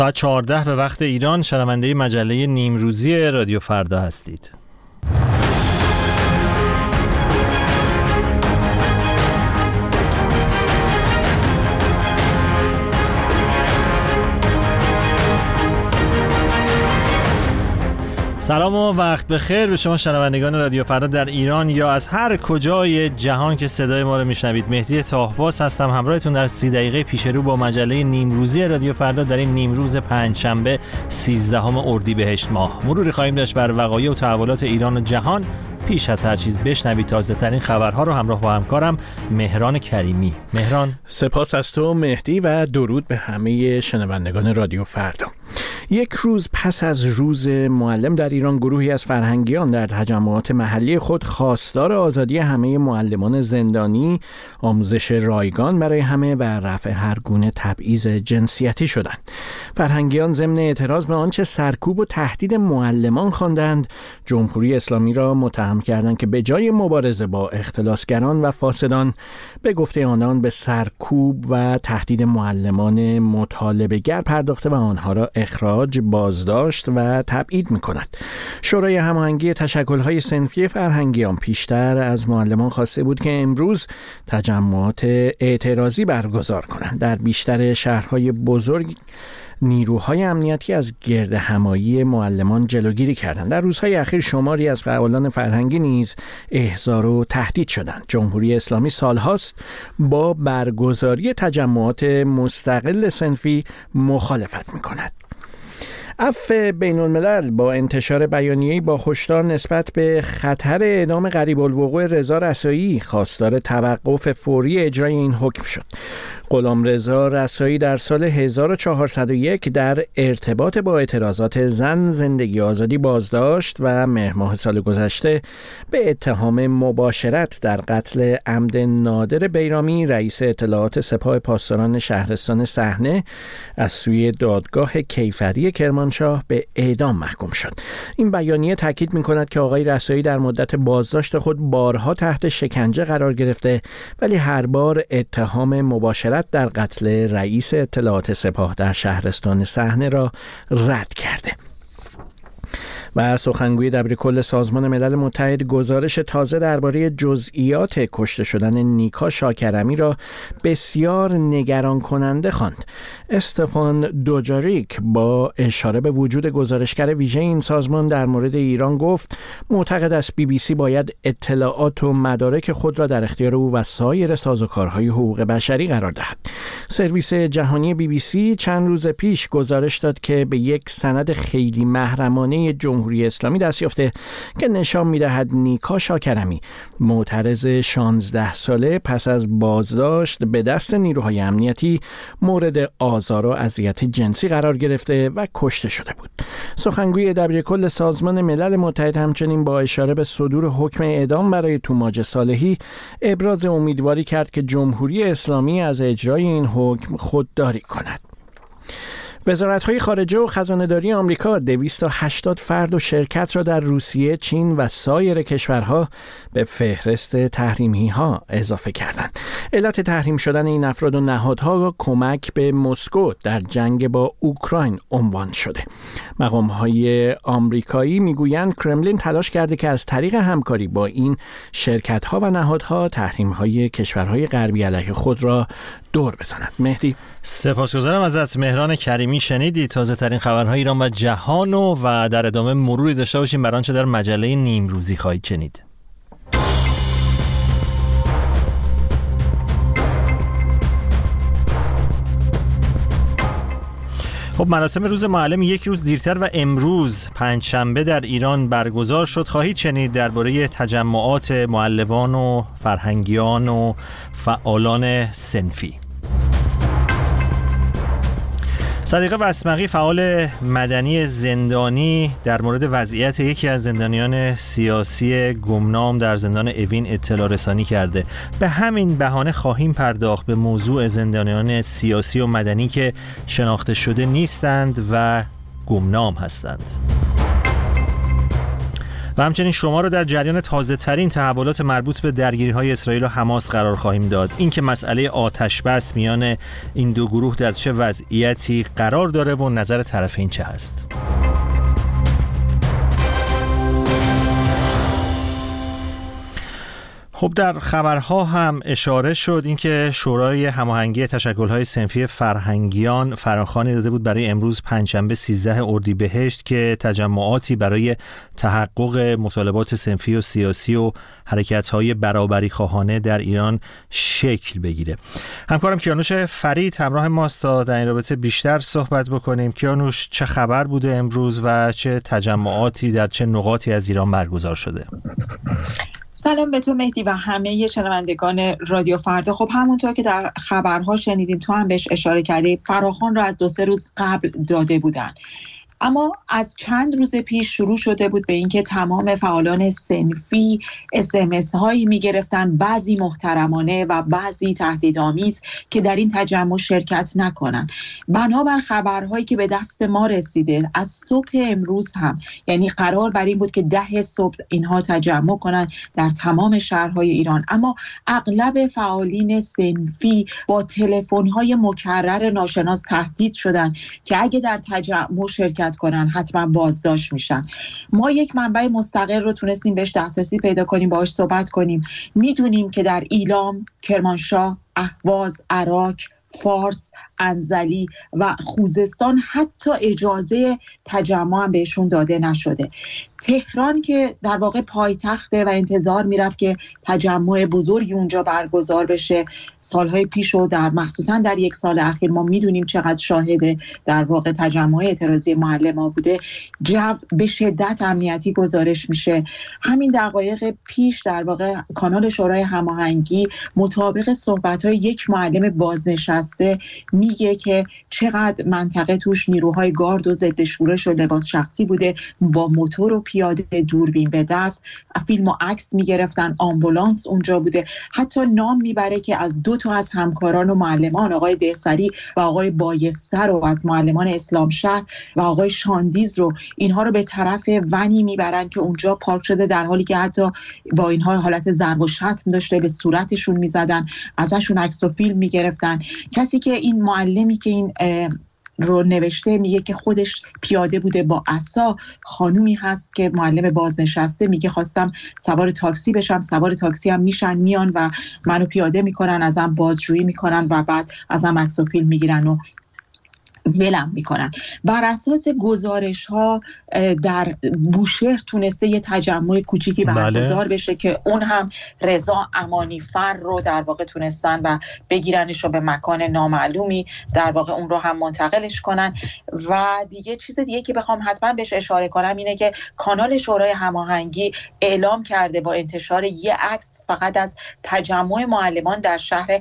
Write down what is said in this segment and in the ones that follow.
ساعت 14 به وقت ایران شنونده مجله نیمروزی رادیو فردا هستید. سلام و وقت بخیر به شما شنوندگان رادیو فردا در ایران یا از هر کجای جهان که صدای ما رو میشنوید. مهدی طاهباس هستم همراهتون در 30 دقیقه پیش رو با مجله نیمروزی رادیو فردا در این نیمروز پنجشنبه 13 اردیبهشت ماه. مروری خواهیم داشت بر وقایع و تحولات ایران و جهان. پیش از هر چیز بشنوید تازه ترین خبرها رو همراه با همکارم مهران کریمی. مهران، سپاس از تو مهدی و درود به همه شنوندگان رادیو فردا. یک روز پس از روز معلم در ایران، گروهی از فرهنگیان در تجمعات محلی خود خواستار آزادی همه معلمان زندانی، آموزش رایگان برای همه و رفع هر گونه تبعیض جنسیتی شدند. فرهنگیان ضمن اعتراض به آنچه سرکوب و تهدید معلمان خواندند، جمهوری اسلامی را متهم کردند که به جای مبارزه با اختلاسگران و فاسدان، به گفته آنان به سرکوب و تهدید معلمان مطالبه‌گر پرداخته و آنها را اخراج، بازداشت و تبعید می‌کند. شورای هماهنگی تشکل‌های صنفی فرهنگیان پیشتر از معلمان خواسته بود که امروز تجمعات اعتراضی برگزار کنند. در بیشتر شهرهای بزرگ نیروهای امنیتی از گردهمایی معلمان جلوگیری کردند. در روزهای اخیر شماری از فعالان فرهنگی نیز احضار و تهدید شدند. جمهوری اسلامی سالهاست با برگزاری تجمعات مستقل صنفی مخالفت می‌کند. عفو بین الملل با انتشار بیانیه‌ای با هشدار نسبت به خطر اعدام قریب الوقوع رضا رسایی خواستار توقف فوری اجرای این حکم شد. غلامرضا رسایی در سال 1401 در ارتباط با اعتراضات زن زندگی آزادی بازداشت و مهر ماه سال گذشته به اتهام مباشرت در قتل عمد نادر بیرامی رئیس اطلاعات سپاه پاسداران شهرستان صحنه از سوی دادگاه کیفری کرمانشاه به اعدام محکوم شد. این بیانیه تاکید می‌کند که آقای رسایی در مدت بازداشت خود بارها تحت شکنجه قرار گرفته، ولی هر بار اتهام مباشرت در قتل رئیس اطلاعات سپاه در شهرستان صحنه را رد کرده. و سخنگوی دبیرکل سازمان ملل متحد گزارش تازه درباره جزئیات کشته شدن نیکا شاکرمی را بسیار نگران کننده خواند. استفان دوجاریک با اشاره به وجود گزارشگر ویژه این سازمان در مورد ایران گفت معتقد است BBC باید اطلاعات و مدارک خود را در اختیار او و سایر سازوکارهای حقوق بشری قرار دهد. سرویس جهانی BBC چند روز پیش گزارش داد که به یک سند خیلی محرمانه جمهوری اسلامی دست یافته که نشان می‌دهد نیکا شاکرمی معترض 16 ساله پس از بازداشت به دست نیروهای امنیتی مورد آزار و اذیت جنسی قرار گرفته و کشته شده بود. سخنگوی دبیرکل سازمان ملل متحد همچنین با اشاره به صدور حکم اعدام برای توماج صالحی ابراز امیدواری کرد که جمهوری اسلامی از اجرای این حکم خودداری کند. وزارت‌های خارجه و خزانه‌داری آمریکا 280 فرد و شرکت را در روسیه، چین و سایر کشورها به فهرست تحریمی‌ها اضافه کردند. علت تحریم شدن این افراد و نهادها کمک به مسکو در جنگ با اوکراین عنوان شده. مقام‌های آمریکایی میگویند کرملین تلاش کرده که از طریق همکاری با این شرکت‌ها و نهادها تحریم‌های کشورهای غربی علیه خود را دور بزنند. مهدی، سپاسگزارم ازت مهران کریمی. شنیدی تازه ترین خبرهای ایران و جهان و در ادامه مروری داشته باشیم بر آنچه در مجله نیمروزی خواهید شنید. خب، مراسم روز معلم یک روز دیرتر و امروز پنجشنبه در ایران برگزار شد. خواهید شنید درباره تجمعات معلمان و فرهنگیان و فعالان صنفی. صدیقه بسمقی فعال مدنی زندانی در مورد وضعیت یکی از زندانیان سیاسی گمنام در زندان اوین اطلاع رسانی کرده. به همین بهانه خواهیم پرداخت به موضوع زندانیان سیاسی و مدنی که شناخته شده نیستند و گمنام هستند. و همچنین شما رو در جریان تازه ترین تحولات مربوط به درگیری‌های اسرائیل و حماس قرار خواهیم داد. اینکه مسئله آتش بس میان این دو گروه در چه وضعیتی قرار داره و نظر طرفین چه هست. خب در خبرها هم اشاره شد اینکه شورای هماهنگی تشکل‌های صنفی فرهنگیان فراخوانی داده بود برای امروز پنجشنبه 13 اردیبهشت که تجمعاتی برای تحقق مطالبات صنفی و سیاسی و حرکت‌های برابری خواهانه در ایران شکل بگیره. همکارم کیانوش فرید همراه ماست تا در این رابطه بیشتر صحبت بکنیم. کیانوش، چه خبر بوده امروز و چه تجمعاتی در چه نقاطی از ایران برگزار شده؟ سلام به تو مهدی و همه شنوندگان رادیو فردا. خب همونطور که در خبرها شنیدیم، تو هم بهش اشاره کردی، فراخوان رو از 2-3 روز قبل داده بودن. اما از چند روز پیش شروع شده بود به اینکه تمام فعالان صنفی SMS هایی می گرفتن، بعضی محترمانه و بعضی تهدیدآمیز، که در این تجمع شرکت نکنن. بنابر خبرهایی که به دست ما رسیده از صبح امروز هم، یعنی قرار بر این بود که 10 صبح اینها تجمع کنن در تمام شهرهای ایران، اما اغلب فعالین صنفی با تلفن‌های مکرر ناشناس تهدید شدن که اگه در تجمع شرکت کنن حتما بازداشت میشن. ما یک منبع مستقل رو تونستیم بهش دسترسی پیدا کنیم، باهاش صحبت کنیم. میدونیم که در ایلام، کرمانشاه، اهواز، عراق، فارس، انزلی و خوزستان حتی اجازه تجمع هم بهشون داده نشده. تهران که در واقع پایتخته و انتظار میرفت که تجمع بزرگی اونجا برگزار بشه سالهای پیش و در مخصوصا در یک سال اخیر ما میدونیم چقدر شاهد در واقع تجمع اعتراضی معلما بوده، جو به شدت امنیتی گزارش میشه. همین دقایق پیش در واقع کانال شورای هماهنگی مطابق صحبت‌های یک معلم بازنشسته میگه که چقدر منطقه توش نیروهای گارد و ضد شورش و لباس شخصی بوده، با موتور و پیاده، دوربین به دست، فیلم و عکس میگرفتن، آمبولانس اونجا بوده. حتی نام میبره که از 2 تا از همکاران و معلمان، آقای دهسری و آقای بایستر، و از معلمان اسلامشهر و آقای شاندیز رو، اینها رو به طرف ونی میبرن که اونجا پارک شده، در حالی که حتی با اینها حالت ضرب و شتم داشته، به صورتشون میزدن، ازشون عکس و فیلم میگرفتن. کسی که این معلمی که این رو نوشته میگه که خودش پیاده بوده با عصا. خانومی هست که معلم بازنشسته میگه خواستم سوار تاکسی بشم، سوار تاکسی هم میشن، میان و منو پیاده میکنن، ازم بازجویی میکنن و بعد ازم عکس و فیلم میگیرن و ولم میکنن. بر اساس گزارش ها در بوشهر تونسته یه تجمع کوچیکی برگزار بشه که اون هم رضا امانیفر رو در واقع تونستن و بگیرنش رو به مکان نامعلومی، در واقع اون رو هم منتقلش کنن. و دیگه چیز دیگه که بخوام حتما بهش اشاره کنم اینه که کانال شورای هماهنگی اعلام کرده با انتشار یه عکس فقط از تجمع معلمان در شهر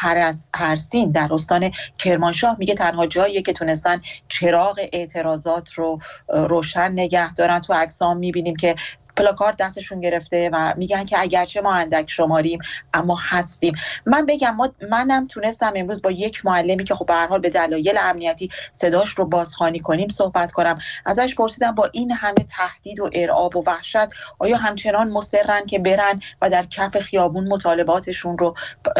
هرسین در استان کرمانشاه، میگه تنها جاییه که تونستن چراغ اعتراضات رو روشن نگه دارن. تو عکسام میبینیم که پلاکارد دستشون گرفته و میگن که اگرچه ما اندک شماریم اما هستیم. من بگم منم تونستم امروز با یک معلمی که خب به هر حال به دلایل امنیتی صداش رو بازخوانی کنیم صحبت کنم. ازش پرسیدم با این همه تهدید و ارعاب و وحشت آیا همچنان مصرن که برن و در کف خیابون مطالباتشون رو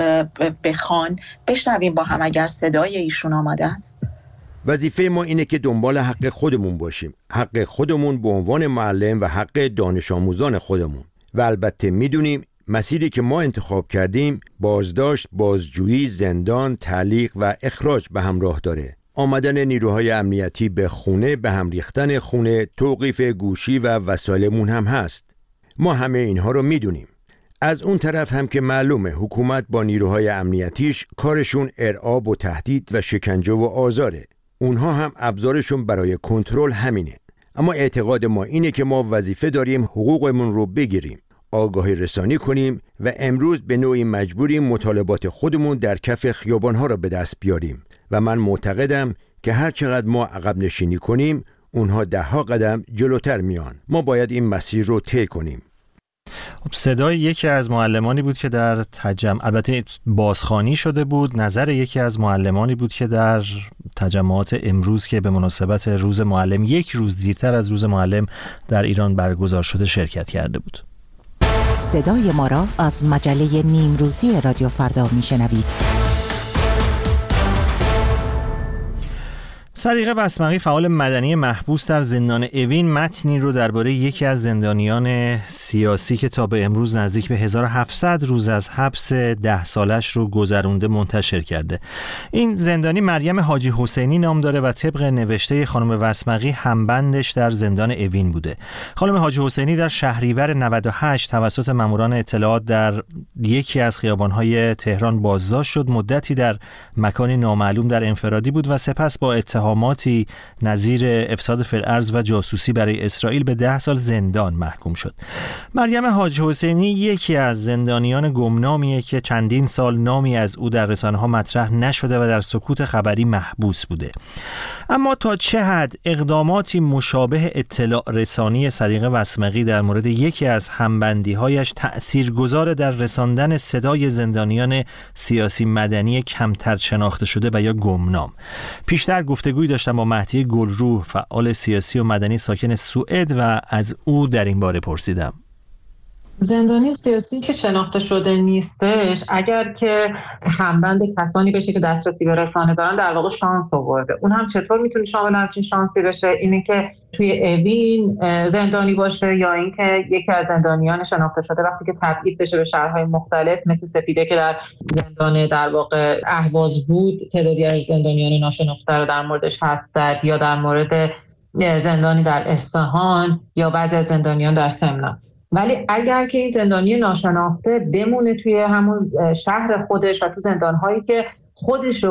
بخوان؟ بشنویم با هم اگر صدای ایشون آماده است. وظیفه ما اینه که دنبال حق خودمون باشیم، حق خودمون به عنوان معلم و حق دانش آموزان خودمون. و البته میدونیم مسیری که ما انتخاب کردیم بازداشت، بازجویی، زندان، تعلیق و اخراج به همراه داره. آمدن نیروهای امنیتی به خونه، به هم ریختن خونه، توقیف گوشی و وسایلمون هم هست. ما همه اینها رو میدونیم. از اون طرف هم که معلومه حکومت با نیروهای امنیتیش کارشون ارعاب و تهدید و شکنجه و آزاره. اونها هم ابزارشون برای کنترل همینه. اما اعتقاد ما اینه که ما وظیفه داریم حقوقمون رو بگیریم، آگاهی رسانی کنیم و امروز به نوعی مجبوریم مطالبات خودمون در کف خیابان‌ها رو به دست بیاریم و من معتقدم که هر چقدر ما عقب نشینی کنیم اونها 10 قدم جلوتر میان. ما باید این مسیر رو طی کنیم. صدای یکی از معلمانی بود که در البته بازخوانی شده بود، نظر یکی از معلمانی بود که در تجمعات امروز که به مناسبت روز معلم یک روز دیرتر از روز معلم در ایران برگزار شده شرکت کرده بود. صدای ما را از مجله نیمروزی رادیو فردا میشنوید. صدیقه بسمقی فعال مدنی محبوس در زندان اوین متنی رو درباره یکی از زندانیان سیاسی که تا به امروز نزدیک به 1700 روز از حبس 10 سالش رو گذرونده منتشر کرده. این زندانی مریم حاجی حسینی نام داره و طبق نوشته خانم بسمقی همبندش در زندان اوین بوده. خانم حاجی حسینی در شهریور 98 توسط ماموران اطلاعات در یکی از خیابان‌های تهران بازداشت شد. مدتی در مکانی نامعلوم در انفرادی بود و سپس با اتهاماتی نظیر افساد فی الارض و جاسوسی برای اسرائیل به 10 سال زندان محکوم شد. مریم حاجی حسینی یکی از زندانیان گمنامیه که چندین سال نامی از او در رسانه‌ها مطرح نشده و در سکوت خبری محبوس بوده. اما تا چه حد اقداماتی مشابه اطلاع رسانی صدیقه بسمقی در مورد یکی از همبندی‌هایش تأثیرگذار در رساندن صدای زندانیان سیاسی مدنی کمتر شناخته شده و یا گمنام؟ پیشتر گفتگویی داشتم با مهدی گلروح، فعال سیاسی و مدنی ساکن سوئد، و از او در این باره پرسیدم. زندانی سیاسی که شناخته شده نیستش، اگر که همبند کسانی بشه که دسترسی به رسانه دارن، در واقع شانس آورده. اون هم چطور میتونه شامل همچین شانسی بشه؟ اینه که توی اوین زندانی باشه یا اینکه یکی از زندانیان شناخته شده وقتی که تبعید بشه به شهرهای مختلف، مثل سپیده که در زندان در واقع اهواز بود، تعدادی از زندانیان ناشناخته رو در موردش حرف زد، یا در مورد زندانی در اصفهان یا بعضی از زندانیان در سمنان. ولی اگر که این زندانی ناشناخته بمونه توی همون شهر خودش و تو زندان‌هایی که خودش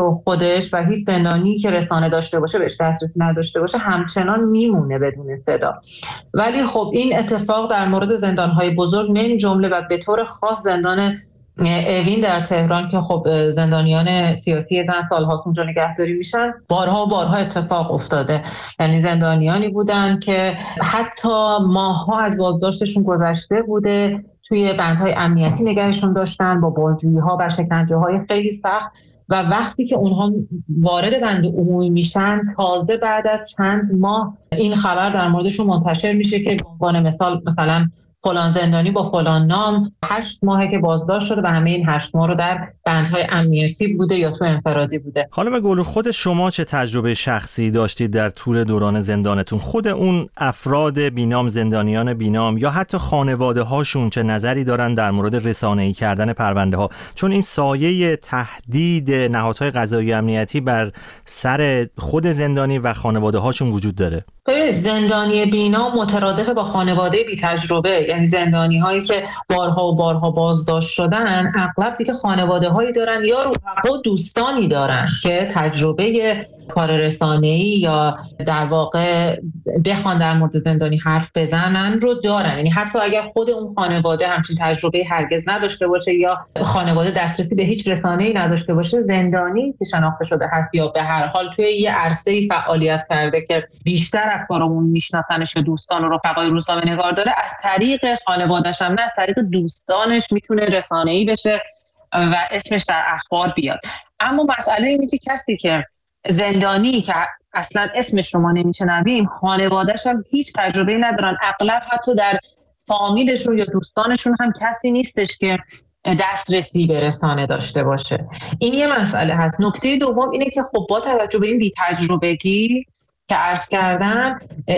و هیچ زندانی که رسانه داشته باشه بهش دسترسی نداشته باشه، همچنان میمونه بدون صدا. ولی خب این اتفاق در مورد زندان‌های بزرگ من جمله و به طور خاص زندان اوین در تهران که خب زندانیان سیاسی زن سال‌هاست اونجا نگهداری میشن، بارها و بارها اتفاق افتاده. یعنی زندانیانی بودن که حتی ماه‌ها از بازداشتشون گذشته بوده، توی بندهای امنیتی نگهشون داشتن با بازجویی‌ها و شکنجه‌های خیلی سخت، و وقتی که اونها وارد بند عمومی میشن، تازه بعد از چند ماه این خبر در موردشون منتشر میشه که به عنوان مثلا فلان زندانی با فلان نام 8 ماهه که بازداشت شده و همه این 8 ماه رو در بندهای امنیتی بوده یا تو انفرادی بوده. خانم گلروح، خود شما چه تجربه شخصی داشتید در طول دوران زندانتون؟ خود اون افراد بینام، زندانیان بینام یا حتی خانواده هاشون چه نظری دارن در مورد رسانه‌ای کردن پرونده ها؟ چون این سایه تهدید نهادهای قضایی امنیتی بر سر خود زندانی و خانواده هاشون وجود داره. زندانی بینام مترادف با خانواده بی تجربه، یعنی زندانی هایی که بارها و بارها بازداشت شدن، اغلب دیگه خانواده هایی دارن یا رفقا و دوستانی دارن که تجربه کار رسانه‌ای یا در واقع بخوان در مورد زندانی حرف بزنن رو دارن. یعنی حتی اگر خود اون خانواده همچین تجربه هرگز نداشته باشه یا خانواده دسترسی به هیچ رسانه‌ای نداشته باشه، زندانی که شناخته شده هست یا به هر حال توی یه عرصه‌ای فعالیت کرده که بیشتر افکارمون میشناسنش یا دوستان و رفقای روزنامه‌نگار داره، از طریق خانواده‌اش هم نه، از طریق دوستانش میتونه رسانه‌ای بشه و اسمش در اخبار بیاد. اما مسئله اینه که کسی که زندانی که اصلا اسمش رو ما نمیشنویم، خانواده‌اش هم هیچ تجربه‌ای ندارن، اغلب حتی در فامیلشون یا دوستانشون هم کسی نیستش که دسترسی به رسانه داشته باشه. این یه مسئله هست. نکته دوم اینه که خب با توجه به این بی‌تجربگی که عرض کردم،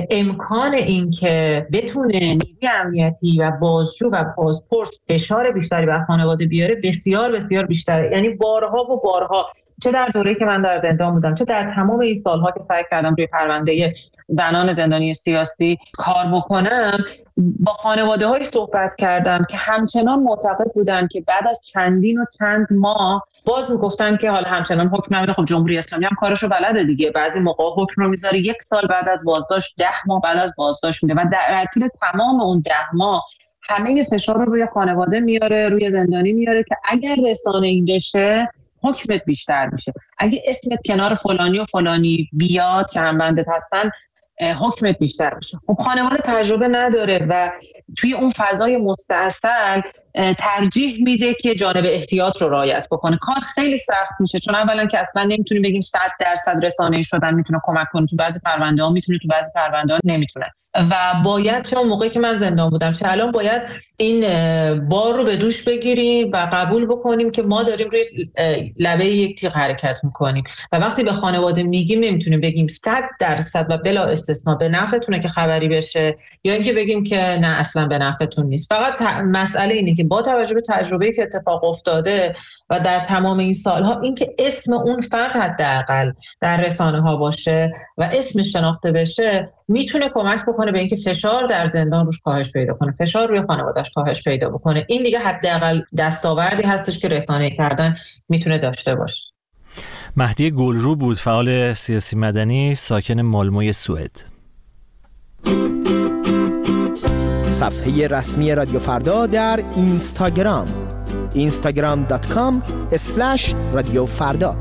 امکان این که بتونه نیروی امنیتی و بازجو و بازپرس فشار بیشتری بر خانواده بیاره بسیار بسیار بیشتره. یعنی بارها و بارها، چه در دوره‌ای که من در زندان بودم، چه در تمام این سالها که سعی کردم روی پرونده زنان زندانی سیاسی کار بکنم، با خانواده‌های صحبت کردم که همچنان معتقد بودن که بعد از چندین و چند ماه باز میگفتن که حالا همچنان حکم نمیده. خب جمهوری اسلامی هم کارشو بلده دیگه، بعضی موقع حکم رو میذاره 1 سال بعد از بازداشت، 10 ماه بعد از بازداشت میده و در طول تمام اون 10 ماه همه فشار رو روی خانواده میاره، روی زندانی میاره که اگر رسانه‌ای بشه حکمت بیشتر میشه، اگه اسمت کنار فلانی و فلانی بیاد که هم بندت هستن حکمت بیشتر بشه. خب خانواده تجربه نداره و توی اون فضای مستعصل ترجیح میده که جانب احتیاط رو رعایت بکنه. کار خیلی سخت میشه، چون اولا که اصلا نمیتونیم بگیم 100% رسانه‌ای شدن میتونه کمک کنه، تو بعضی پرونده‌ها میتونه، تو بعضی پرونده‌ها نمیتونه و باید چون موقعی که من زندان بودم چه الان باید این بار رو به دوش بگیریم و قبول بکنیم که ما داریم روی لبه یک تیغ حرکت میکنیم و وقتی به خانواده میگیم نمیتونیم بگیم 100% و بلا استثناء به نفعتونه که خبری بشه یا اینکه بگیم که نه اصلا به نفعتون نیست. فقط مسئله اینه که با توجه به تجربه‌ای که اتفاق افتاده و در تمام این سالها اینکه اسم اون فرد حداقل در رسانه‌ها باشه و اسمش شناخته بشه میتونه کمک بکنه به اینکه فشار در زندان روش کاهش پیدا کنه، فشار روی خانواده‌اش کاهش پیدا بکنه. این دیگه حداقل دستاوردی هستش که رسانه‌ای کردن میتونه داشته باشه. مهدی گلرو بود، فعال سیاسی مدنی، ساکن مالموی سوئد. صفحه رسمی رادیو فردا در اینستاگرام instagram.com/رادیو فردا.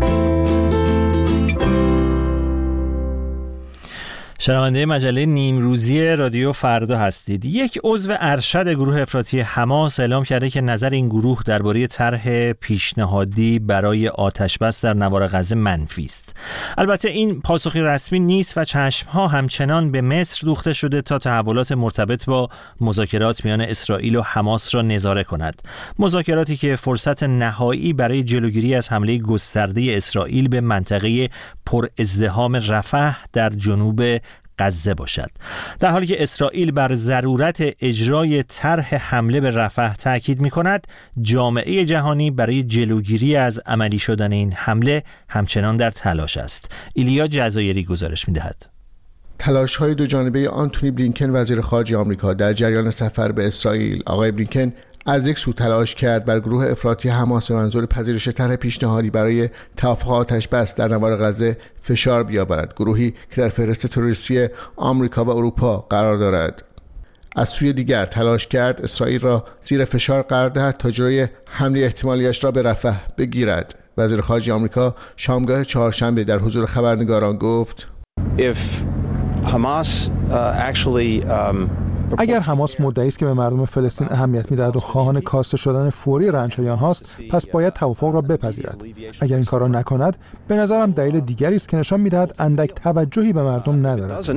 شنونده مجله نیمروزی رادیو فردا هستید. یک عضو ارشد گروه افراطی حماس اعلام کرده که نظر این گروه درباره طرح پیشنهادی برای آتش‌بس در نوار غزه منفی است. البته این پاسخی رسمی نیست و چشم‌ها همچنان به مصر دوخته شده تا تحولات مرتبط با مذاکرات میان اسرائیل و حماس را نظاره کند. مذاکراتی که فرصت نهایی برای جلوگیری از حمله گسترده اسرائیل به منطقه پر ازدحام رفح در جنوب غزه باشد. در حالی که اسرائیل بر ضرورت اجرای طرح حمله به رفح تاکید می‌کند، جامعه جهانی برای جلوگیری از عملی شدن این حمله همچنان در تلاش است. ایلیا جزایری گزارش می‌دهد. تلاش‌های دو جانبه آنتونی بلینکن وزیر خارجه آمریکا در جریان سفر به اسرائیل. آقای بلینکن از یک سو تلاش کرد بر گروه افراطی حماس به منظور پذیرش طرح پیشنهادی برای توافق آتش‌بس در نوار غزه فشار بیاورد، گروهی که در فهرست تروریستی آمریکا و اروپا قرار دارد. از سوی دیگر تلاش کرد اسرائیل را زیر فشار قرار دهد تا جلوی حمله احتمالیش را به رفح بگیرد. وزیر خارجه آمریکا شامگاه چهارشنبه در حضور خبرنگاران گفت: اگر حماس مدعی است که به مردم فلسطین اهمیت می‌دهد و خواهان کاسته شدن فوری رنج‌های آنهاست، پس باید توافق را بپذیرد. اگر این کار را نکند، به نظرم دلیل دیگری است که نشان می‌دهد اندک توجهی به مردم ندارد.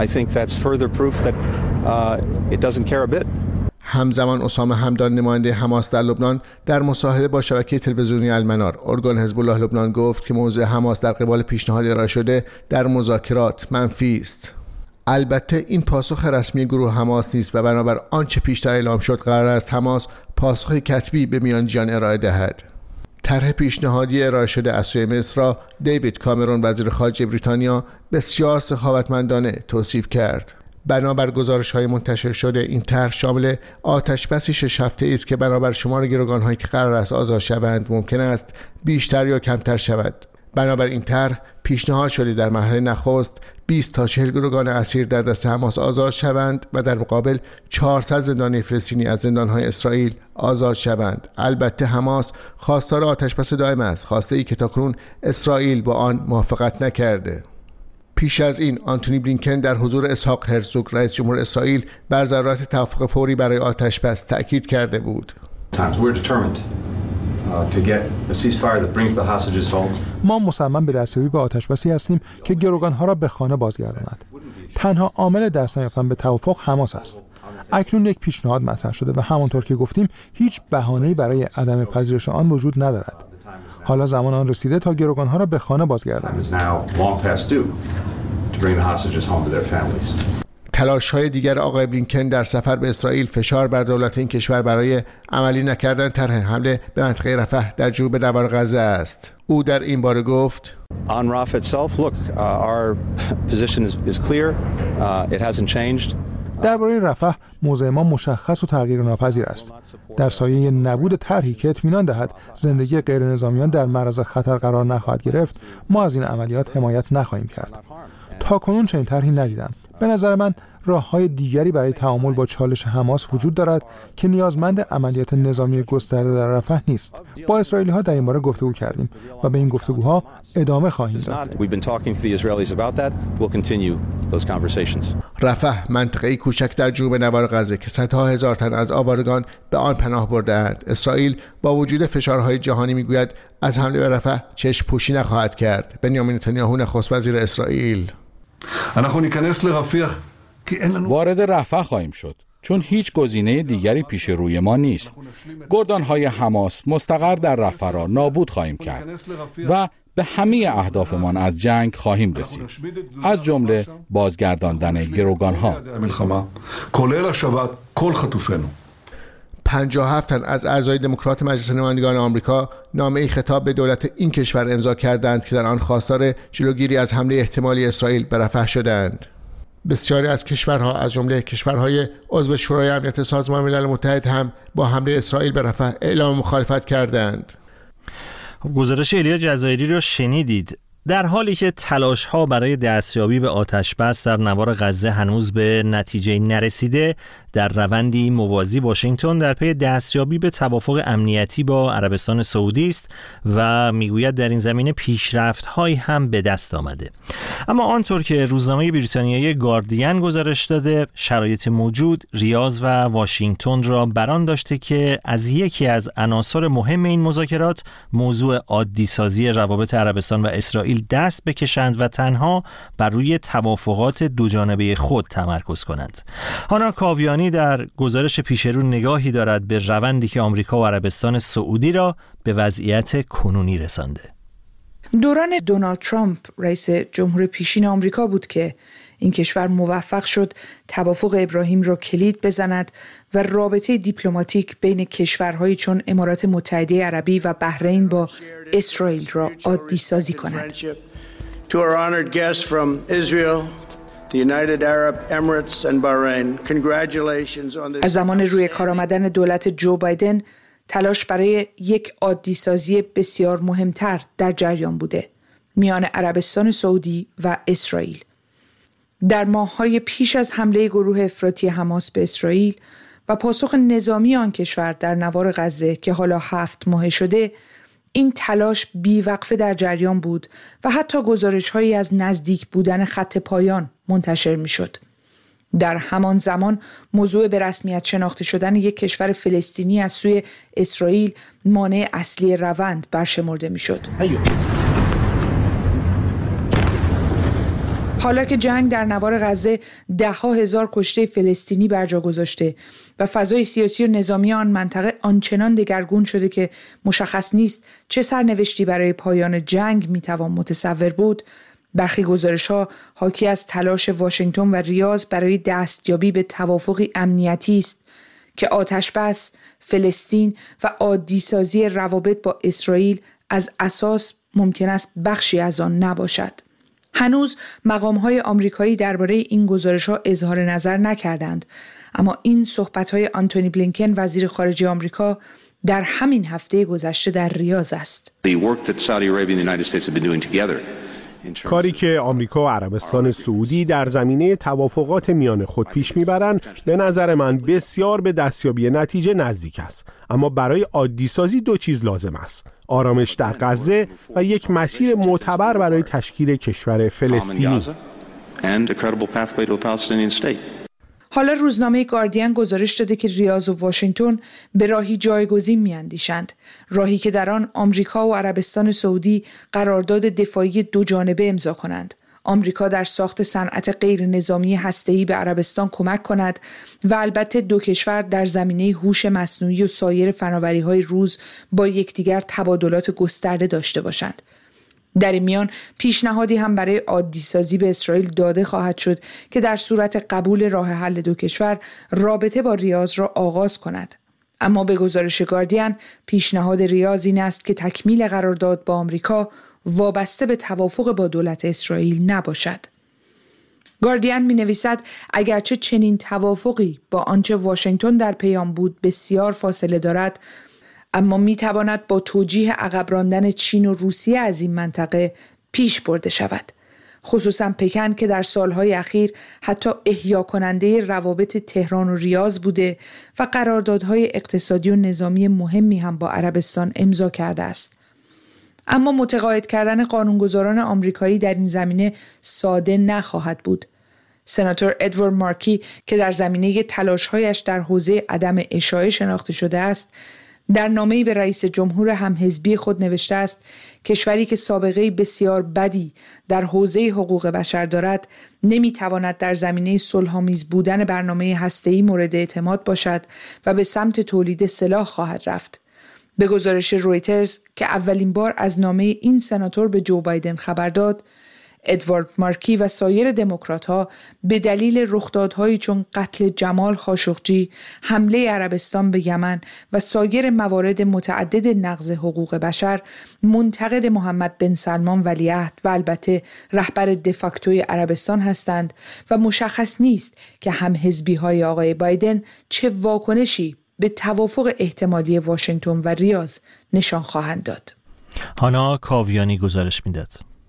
همزمان اسامه همدان نماینده حماس در لبنان در مصاحبه با شبکه تلویزیونی المنار ارگان حزب الله لبنان گفت که موضع حماس در قبال پیشنهاد ارائه شده در مذاکرات منفی است. البته این پاسخ رسمی گروه حماس نیست و بنابر آنچه پیشتر اعلام شد قرار است حماس پاسخ کتبی به میانجیان ارائه دهد. طرح پیشنهادی ارائه شده از سوی مصر را دیوید کامرون وزیر خارجه بریتانیا بسیار سخاوتمندانه توصیف کرد. بنابر گزارش‌های منتشر شده این طرح شامل آتش‌بسی 6 هفته‌ای است که بنابر شمار گروگان‌هایی که قرار است آزاد شوند ممکن است بیشتر یا کمتر شود. بنابر این طرح پیشنهاد شده در مرحله نخست 20 تا 40 گروگان اسیر در دست حماس آزاد شوند و در مقابل 400 زندانی فلسطینی از زندان‌های اسرائیل آزاد شوند. البته حماس خواستار آتش‌بس دائم است، خواسته‌ای که تاکنون اسرائیل با آن موافقت نکرده. پیش از این آنتونی بلینکن در حضور اسحاق هرزوگ رئیس جمهور اسرائیل بر ضرورت توافق فوری برای آتش‌بس تأکید کرده بود. ما مصمم به دستیابی به آتش‌بسی هستیم که گروگان‌ها را به خانه بازگرداند. تنها عامل دست نیافتن به توافق حماس است. اکنون یک پیشنهاد مطرح شده و همانطور که گفتیم هیچ بهانه‌ای برای عدم پذیرش آن وجود ندارد. حالا زمان آن رسیده تا گروگان‌ها را به خانه بازگردانیم. تلاش‌های دیگر آقای بلینکن در سفر به اسرائیل فشار بر دولت این کشور برای عملی نکردن طرح حمله به منطقه رفح در جنوب نوار غزه است. او در این باره گفت: On Rafah itself, look, our position is clear. It hasn't changed. درباره رفح موضع ما مشخص و تغییر ناپذیر است. در سایه نبود طرحی که اطمینان دهد زندگی غیر نظامیان در معرض خطر قرار نخواهد گرفت، ما از این عملیات حمایت نخواهیم کرد. تاکنون چنین طرحی ندیدم. به نظر من راه‌های دیگری برای تعامل با چالش حماس وجود دارد که نیازمند عملیات نظامی گسترده در رفح نیست. با اسرائیلی‌ها در این باره گفتگو کردیم و به این گفتگوها ادامه خواهیم داد. those conversations. رفح منطقه‌ای کوچک در جنوب نوار غزه که صدها هزار تن از آوارگان به آن پناه برده‌اند. اسرائیل با وجود فشارهای جهانی میگوید از حمله به رفح چشم پوشی نخواهد کرد. بنیامین نتانیاهو نخست وزیر اسرائیل: وارد رفح خواهیم شد چون هیچ گزینه دیگری پیش روی ما نیست. گردانهای حماس مستقر در رفح را نابود خواهیم کرد و به همه اهدافمان از جنگ خواهیم رسید، از جمله بازگرداندن گروگانها. 57 تن از اعضای دموکرات مجلس نمایندگان آمریکا نامه‌ای خطاب به دولت این کشور امضا کردند که در آن خواستار جلوگیری از حمله احتمالی اسرائیل به رفح شدند. بسیاری از کشورها از جمله کشورهای عضو شورای امنیت سازمان ملل متحد هم با حمله اسرائیل به رفح اعلام مخالفت کردند. گزارش ایلیا جزایری رو شنیدید. در حالی که تلاش‌ها برای دستیابی به آتش‌بس در نوار غزه هنوز به نتیجه نرسیده، در روندی موازی واشنگتن در پی دستیابی به توافق امنیتی با عربستان سعودی است و میگوید در این زمینه پیشرفت‌هایی هم به دست آمده. اما آنطور که روزنامه بریتانیایی گاردین گزارش داده، شرایط موجود ریاض و واشنگتن را بران داشته که از یکی از عناصر مهم این مذاکرات، موضوع عادی سازی روابط عربستان و اسرائیل، دست بکشند و تنها بر روی توافقات دوجانبه خود تمرکز کنند. هانا کاویانی در گزارش پیشرو نگاهی دارد به روندی که آمریکا و عربستان سعودی را به وضعیت کنونی رسانده. دوران دونالد ترامپ رئیس جمهور پیشین آمریکا بود که این کشور موفق شد توافق ابراهیم را کلید بزند و رابطه دیپلماتیک بین کشورهایی چون امارات متحده عربی و بحرین با اسرائیل را عادی سازی کند. از زمان روی کار آمدن دولت جو بایدن، تلاش برای یک عادی سازی بسیار مهمتر در جریان بوده میان عربستان سعودی و اسرائیل. در ماه‌های پیش از حمله گروه افراطی حماس به اسرائیل و پاسخ نظامی آن کشور در نوار غزه که حالا 7 ماه شده، این تلاش بیوقفه در جریان بود و حتی گزارش‌هایی از نزدیک بودن خط پایان منتشر می‌شد. در همان زمان موضوع به رسمیت شناخته شدن یک کشور فلسطینی از سوی اسرائیل مانع اصلی روند برشمرده می‌شد. حالا که جنگ در نوار غزه 10,000 کشته فلسطینی بر جا گذاشته و فضای سیاسی و نظامی آن منطقه آنچنان دگرگون شده که مشخص نیست چه سرنوشتی برای پایان جنگ میتوان متصور بود، برخی گزارش‌ها حاکی از تلاش واشنگتن و ریاض برای دستیابی به توافقی امنیتی است که آتش‌بس، فلسطین و عادی سازی روابط با اسرائیل از اساس ممکن است بخشی از آن نباشد. هنوز مقام‌های آمریکایی درباره این گزارش‌ها اظهار نظر نکردند، اما این صحبت‌های آنتونی بلینکن وزیر خارجه آمریکا در همین هفته گذشته در ریاض است. کاری که آمریکا و عربستان سعودی در زمینه توافقات میان خود پیش میبرند به نظر من بسیار به دستیابی نتیجه نزدیک است، اما برای عادی سازی 2 چیز لازم است: آرامش در غزه و یک مسیر معتبر برای تشکیل کشور فلسطینی. حالا روزنامه گاردین گزارش داده که ریاض و واشنگتن به راهی جایگزین می‌اندیشند، راهی که در آن آمریکا و عربستان سعودی قرارداد دفاعی دوجانبه امضا کنند. آمریکا در ساخت صنعت غیر نظامی هسته‌ای به عربستان کمک کند و البته 2 کشور در زمینه هوش مصنوعی و سایر فناوری‌های روز با یکدیگر تبادلات گسترده داشته باشند. در این میان پیشنهادی هم برای عادی سازی به اسرائیل داده خواهد شد که در صورت قبول راه حل 2 کشور رابطه با ریاض را آغاز کند. اما به گزارش گاردین پیشنهاد ریاض این است که تکمیل قرارداد با آمریکا وابسته به توافق با دولت اسرائیل نباشد. گاردین می نویسد اگرچه چنین توافقی با آنچه واشنگتن در پیام بود بسیار فاصله دارد، اما می تواند با توجیه عقب راندن چین و روسیه از این منطقه پیش برده شود. خصوصا پکن که در سالهای اخیر حتی احیا کننده روابط تهران و ریاض بوده و قراردادهای اقتصادی و نظامی مهمی هم با عربستان امضا کرده است. اما متقاعد کردن قانونگذاران آمریکایی در این زمینه ساده نخواهد بود. سناتور ادوارد مارکی که در زمینه تلاش‌هایش در حوزه عدم اشاعه شناخته شده است، در نامه‌ای به رئیس جمهور همحزبی خود نوشته است کشوری که سابقه بسیار بدی در حوزه حقوق بشر دارد نمی‌تواند در زمینه صلح‌آمیز بودن برنامه هسته‌ای مورد اعتماد باشد و به سمت تولید سلاح خواهد رفت. به گزارش رویترز که اولین بار از نامه این سناتور به جو بایدن خبر داد، ادوارد مارکی و سایر دموکرات‌ها به دلیل رخدادهایی چون قتل جمال خاشقجی، حمله عربستان به یمن و سایر موارد متعدد نقض حقوق بشر منتقد محمد بن سلمان ولیعهد و البته رهبر دفاکتوی عربستان هستند و مشخص نیست که همحزبی‌های آقای بایدن چه واکنشی به توافق احتمالی واشنگتن و ریاض نشان خواهند داد. هانا کاویانی گزارش میداد.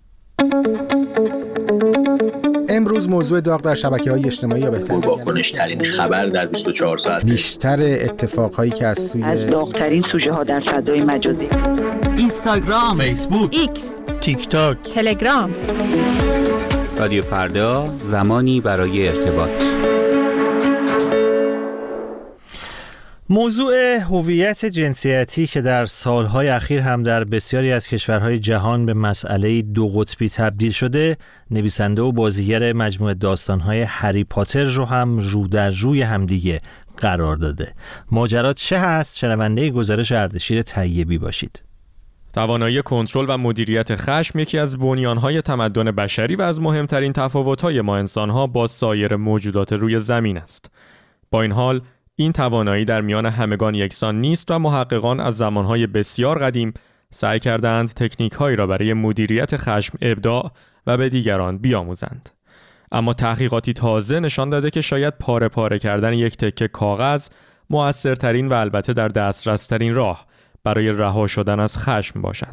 امروز موضوع داغ در شبکه‌های اجتماعی یا بهتر واکنش‌ترین خبر در 24 ساعت، بیشتر اتفاقهایی که از داغ‌ترین سوژه‌ها در فضای مجازی، اینستاگرام، فیسبوک، ایکس، تیک تاک، تلگرام. رادیو فردا، زمانی برای ارتباط. موضوع هویت جنسیتی که در سالهای اخیر هم در بسیاری از کشورهای جهان به مسئله دو قطبی تبدیل شده، نویسنده و بازیگر مجموعه داستانهای هری پاتر رو هم رو در روی همدیگه قرار داده. ماجرا چه هست؟ شنونده گزارش اردشیر طیبی باشید. توانایی کنترل و مدیریت خشم یکی از بنیانهای تمدن بشری و از مهمترین تفاوت‌های ما انسان‌ها با سایر موجودات روی زمین است. با این حال این توانایی در میان همگان یکسان نیست و محققان از زمانهای بسیار قدیم سعی کردند تکنیک‌هایی را برای مدیریت خشم ابداع و به دیگران بیاموزند. اما تحقیقاتی تازه نشان داده که شاید پاره پاره کردن یک تکه کاغذ مؤثرترین و البته در دسترس‌ترین راه برای رها شدن از خشم باشد.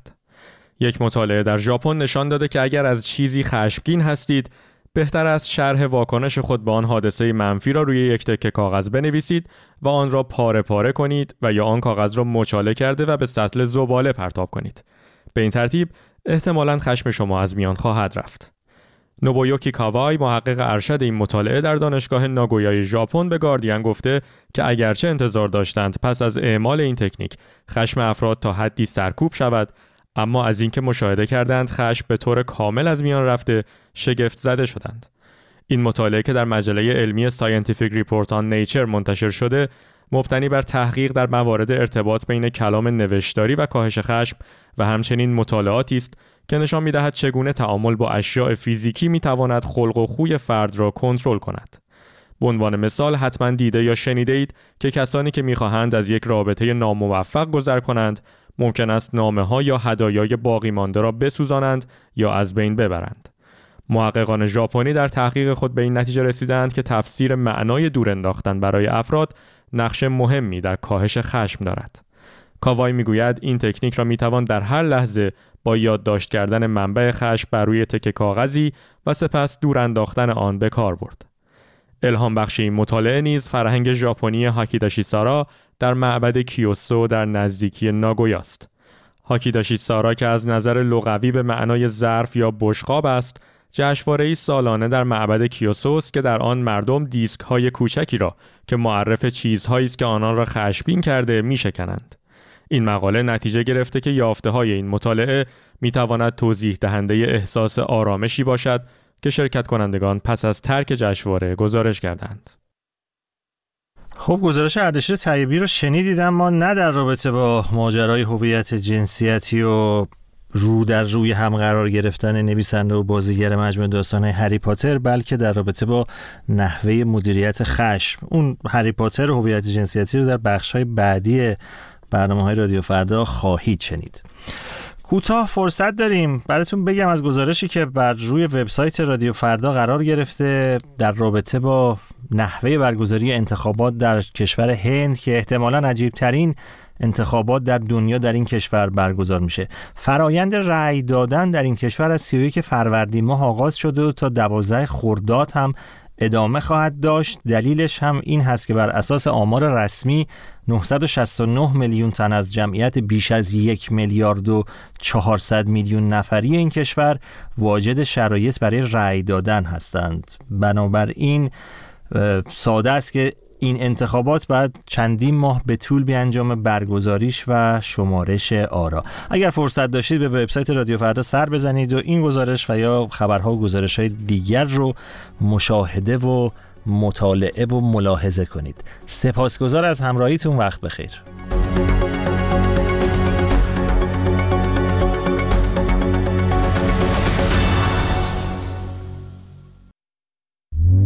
یک مطالعه در ژاپن نشان داده که اگر از چیزی خشمگین هستید، بهتر است شرح واکنش خود به آن حادثه منفی را روی یک تکه کاغذ بنویسید و آن را پاره پاره کنید و یا آن کاغذ را مچاله کرده و به سطل زباله پرتاب کنید. به این ترتیب احتمالاً خشم شما از میان خواهد رفت. نوبویوکی کاوای، محقق ارشد این مطالعه در دانشگاه ناگویای ژاپن، به گاردین گفته که اگرچه انتظار داشتند پس از اعمال این تکنیک خشم افراد تا حدی سرکوب شود، اما از اینکه مشاهده کردند خشم به طور کامل از میان رفته، شگفت زده شدند. این مطالعه که در مجله علمی Scientific Report on Nature منتشر شده، مبتنی بر تحقیق در موارد ارتباط بین کلام نوشتاری و کاهش خشم و همچنین مطالعاتی است که نشان می‌دهد چگونه تعامل با اشیاء فیزیکی می‌تواند خلق و خوی فرد را کنترل کند. به عنوان مثال حتما دیده یا شنیده اید که کسانی که می‌خواهند از یک رابطه ناموفق گذر کنند، ممکن است نامه‌ها یا هدایای باقی مانده را بسوزانند یا از بین ببرند. محققان ژاپنی در تحقیق خود به این نتیجه رسیدند که تفسیر معنای دور انداختن برای افراد نقش مهمی در کاهش خشم دارد. کاوای میگوید این تکنیک را میتوان در هر لحظه با یادداشت کردن منبع خشم بر روی تکه کاغذی و سپس دور انداختن آن به کار برد. الهام بخش این مطالعه نیز فرهنگ ژاپنی هاکیداشی سارا در معبد کیوسو در نزدیکی ناگویا است. هاکیداشی سارا که از نظر لغوی به معنای ظرف یا بشقاب است، جشنواره‌ای سالانه در معبد کیوسو است که در آن مردم دیسک‌های کوچکی را که معرف چیزهایی است که آنان را خشمگین کرده می‌شکنند. این مقاله نتیجه گرفته که یافته‌های این مطالعه می‌تواند توضیح دهنده احساس آرامشی باشد که شرکت کنندگان پس از ترک جشنواره گزارش کردند. خب گزارش اردشیر طیبی رو شنیدید، اما نه در رابطه با ماجرای هویت جنسیتی و رو در روی هم قرار گرفتن نویسنده و بازیگر مجموعه داستان‌های هری پاتر، بلکه در رابطه با نحوه مدیریت خشم. اون هری پاتر و هویت جنسیتی رو در بخش‌های بعدی برنامه‌های رادیو فردا خواهید شنید. کوتاه فرصت داریم براتون بگم از گزارشی که بر روی وبسایت رادیو فردا قرار گرفته در رابطه با نحوه برگزاری انتخابات در کشور هند که احتمالاً عجیب‌ترین انتخابات در دنیا در این کشور برگزار میشه. فرایند رأی دادن در این کشور از 31 فروردین ماه آغاز شده و تا 12 خرداد هم ادامه خواهد داشت. دلیلش هم این هست که بر اساس آمار رسمی 969 میلیون تن از جمعیت بیش از 1 میلیارد و 400 میلیون نفری این کشور واجد شرایط برای رأی دادن هستند. بنابراین ساده است که این انتخابات بعد چندین ماه به طول بیانجام برگزاریش و شمارش آرا. اگر فرصت داشتید به وبسایت رادیو فردا سر بزنید و این گزارش و یا خبرها و گزارش‌های دیگر رو مشاهده و مطالعه و ملاحظه کنید. سپاسگزار از همراهیتون. وقت بخیر.